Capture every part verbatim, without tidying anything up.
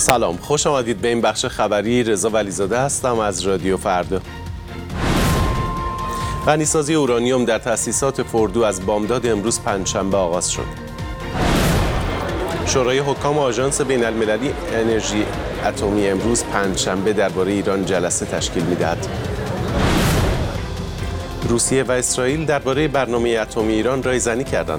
سلام، خوش آمدید به این بخش خبری. رضا ولیزاده هستم از رادیو فردا. غنیسازی اورانیوم در تأسیسات فوردو از بامداد امروز پنجشنبه آغاز شد. شورای حکام آژانس بین المللی انرژی اتمی امروز پنجشنبه درباره ایران جلسه تشکیل می‌دهد. روسیه و اسرائیل درباره برنامه اتمی ایران رایزنی کردند.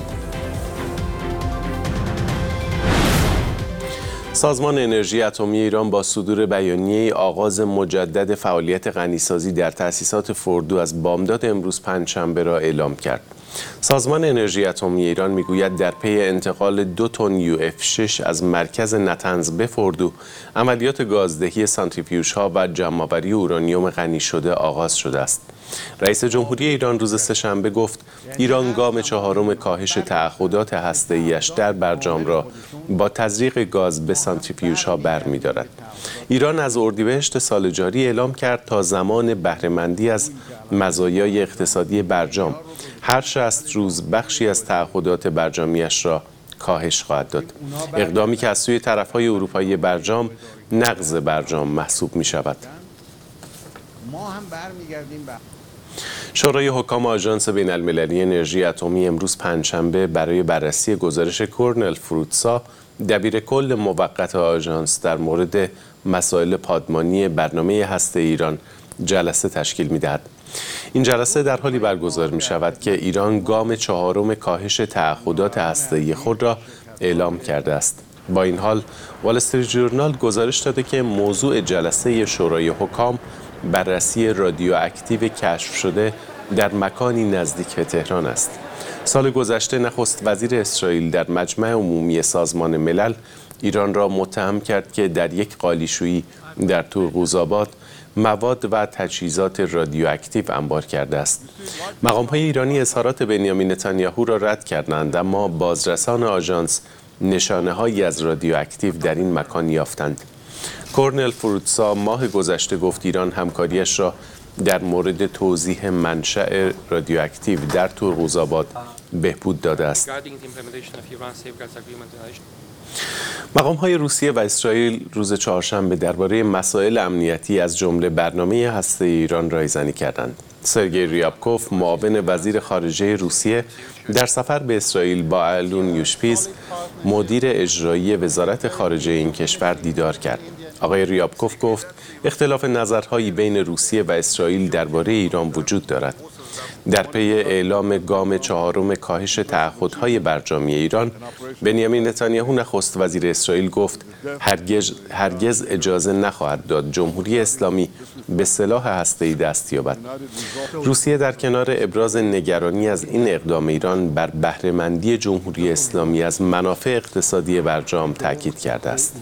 سازمان انرژی اتمی ایران با صدور بیانیه آغاز مجدد فعالیت غنیسازی در تأسیسات فوردو از بامداد امروز پنجشنبه را اعلام کرد. سازمان انرژی اتمی ایران میگوید در پی انتقال دو تن یو اف شش از مرکز نتنز به فوردو، عملیات گازدهی سانتریفیوژها و جمع‌آوری اورانیوم غنی شده آغاز شده است. رئیس جمهوری ایران روز سه‌شنبه گفت ایران گام چهارم کاهش تعهدات هسته‌ای‌اش در برجام را با تزریق گاز به سانتریفیوژها برمی‌دارد. ایران از اردیبهشت سال جاری اعلام کرد تا زمان بهره‌مندی از مزایای اقتصادی برجام هر شصت روز بخشی از تعهدات برجامیش را کاهش خواهد داد. اقدامی که از سوی طرف‌های اروپایی برجام نقض برجام محسوب می‌شود. ما هم برمیگردیم به شورای حکام آژانس بین المللی انرژی اتمی امروز پنجشنبه برای بررسی گزارش کورنل فروتسا دبیر کل موقت آژانس در مورد مسائل پادمانی برنامه هسته ایران جلسه تشکیل می‌دهد. این جلسه در حالی برگزار می‌شود که ایران گام چهارم کاهش تعهدات هسته‌ای خود را اعلام کرده است. با این حال وال استریت ژورنال گزارش داده که موضوع جلسه شورای حکام بررسی رادیواکتیو کشف شده در مکانی نزدیک به تهران است. سال گذشته نخست وزیر اسرائیل در مجمع عمومی سازمان ملل ایران را متهم کرد که در یک قالیشویی در تورقوزآباد مواد و تجهیزات رادیواکتیو انبار کرده است. مقام‌های ایرانی اظهارات بنیامین نتانیاهو را رد کردند، اما بازرسان آژانس نشانه‌هایی از رادیواکتیو در این مکان یافتند. کورنل فروتسا ماه گذشته گفت ایران همکاریش را در مورد توضیح منشأ رادیواکتیو در تورقوزآباد بهبود داده است. مقام‌های روسیه و اسرائیل روز چهارشنبه درباره مسائل امنیتی از جمله برنامه هسته ایران رایزنی کردند. سرگئی ریابکوف، معاون وزیر خارجه روسیه، در سفر به اسرائیل با آلون یوشپیز، مدیر اجرایی وزارت خارجه این کشور دیدار کرد. آقای ریابکوف گفت اختلاف نظرهایی بین روسیه و اسرائیل درباره ایران وجود دارد. در پی اعلام گام چهارم کاهش تعهدهای برجامی ایران، بنیامین نتانیاهو نخست وزیر اسرائیل گفت هرگز هرگز اجازه نخواهد داد جمهوری اسلامی به سلاح هسته‌ای دست یابد. روسیه در کنار ابراز نگرانی از این اقدام ایران بر بهره‌مندی جمهوری اسلامی از منافع اقتصادی برجام تاکید کرده است.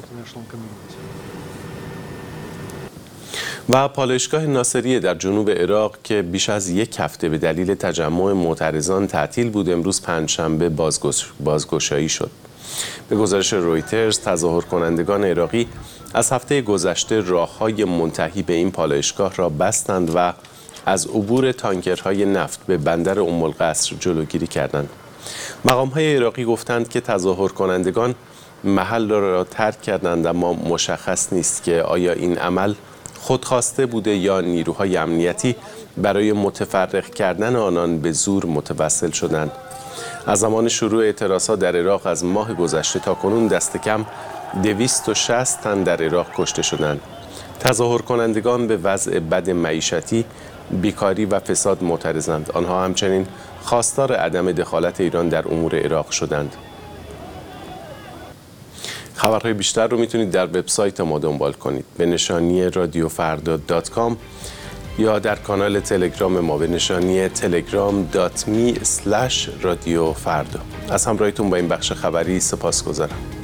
و پالایشگاه ناصریه در جنوب عراق که بیش از یک هفته به دلیل تجمع معترضان تعطیل بود امروز پنجشنبه بازگش... بازگشایی شد. به گزارش رویترز تظاهر کنندگان عراقی از هفته گذشته راه‌های منتهی به این پالایشگاه را بستند و از عبور تانکرهای نفت به بندر ام القصر جلوگیری کردند. مقام‌های عراقی گفتند که تظاهر کنندگان محل را ترک کردند، اما مشخص نیست که آیا این عمل خودخواسته بوده یا نیروهای امنیتی برای متفرق کردن آنان به زور متوسل شدند. از زمان شروع اعتراضات در عراق از ماه گذشته تا کنون دست کم دویست و شصت تن در عراق کشته شدند. تظاهر کنندگان به وضع بد معیشتی، بیکاری و فساد معترضند. آنها همچنین خواستار عدم دخالت ایران در امور عراق شدند. خبرهای بیشتر رو میتونید در وبسایت ما دنبال کنید به نشانی رادیو فردا دات کام یا در کانال تلگرام ما به نشانی تلگرام دات می اسلش رادیو فردا. از همراهیتون با این بخش خبری سپاسگزارم.